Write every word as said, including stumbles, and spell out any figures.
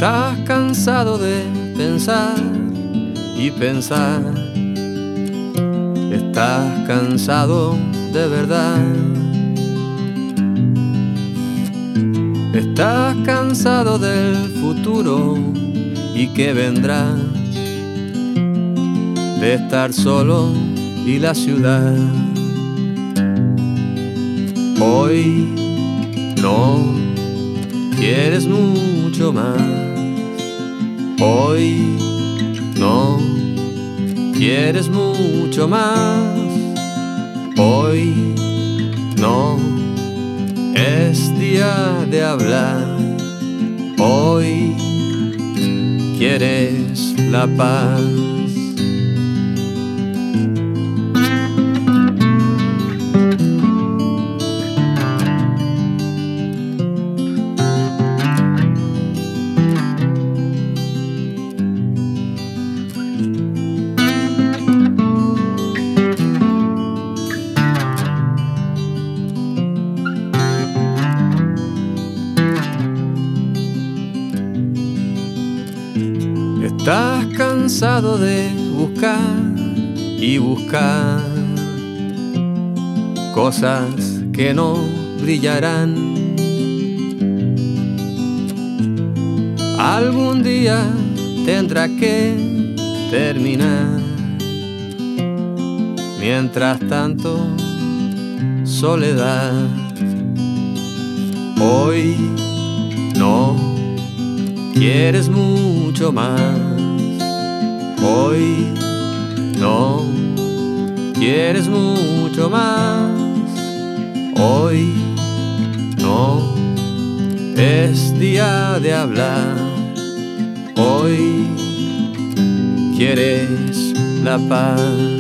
Estás cansado de pensar y pensar. Estás cansado de verdad. Estás cansado del futuro y que vendrá, de estar solo y la ciudad. Hoy no quieres mucho más. Hoy no quieres mucho más. Hoy no es día de hablar. Hoy quieres la paz. Estás cansado de buscar y buscar cosas que no brillarán. Algún día tendrá que terminar. Mientras tanto, soledad. Hoy no quieres mucho más. Hoy no quieres mucho más. Hoy no es día de hablar. Hoy quieres la paz.